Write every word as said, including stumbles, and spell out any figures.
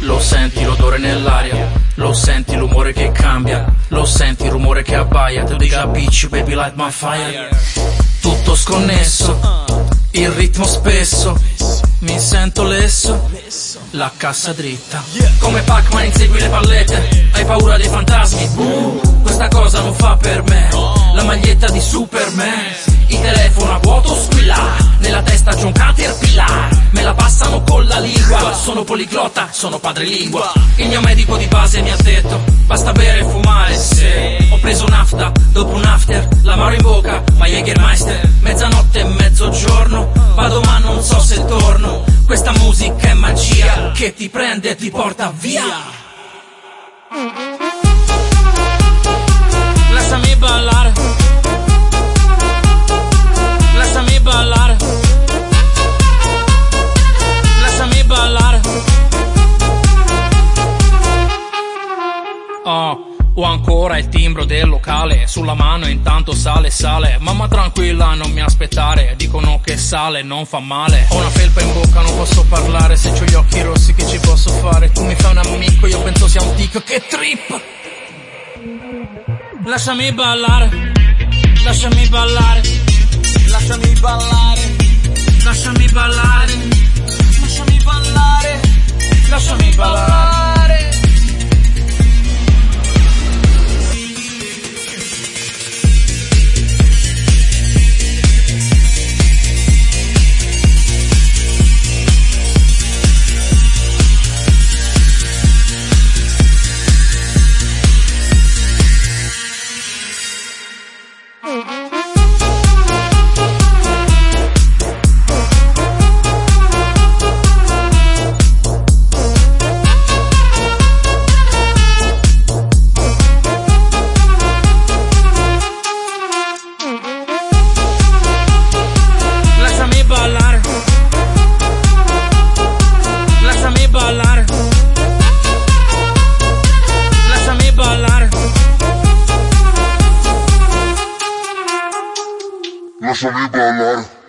Lo senti l'odore nell'aria, lo senti l'umore che cambia, lo senti il rumore che abbaia. Tu dici bitch baby light my fire. Tutto sconnesso, il ritmo spesso, mi sento lesso, la cassa dritta. Come Pac-Man insegui le pallette, hai paura dei fantasmi? Uh, questa cosa non fa per me. La maglietta di Superman, il telefono a vuoto squilla, nella testa c'è un caterpillar, me la passano con la lingua. Sono poliglotta, sono padrelingua. Il mio medico di base mi ha detto basta bere e fumare. Se ho preso nafta, dopo un after, l'amaro in bocca, ma Jägermeister. Mezzanotte e mezzogiorno, vado ma non so se torno. Questa musica è magia che ti prende e ti porta via. Lasciami ballare, lasciami ballare, lasciami ballare. Oh, ho ancora il timbro del locale sulla mano, intanto sale sale. Mamma tranquilla, non mi aspettare, dicono che sale, non fa male. Ho una felpa in bocca, non posso parlare, se c'ho gli occhi rossi che ci posso fare? Tu mi fai un amico, io penso sia un tic, che trip. Lasciami ballare, lasciami ballare, lasciami ballare, lasciami ballare, lasciami ballare, lasciami ballare. Lasciami ballare.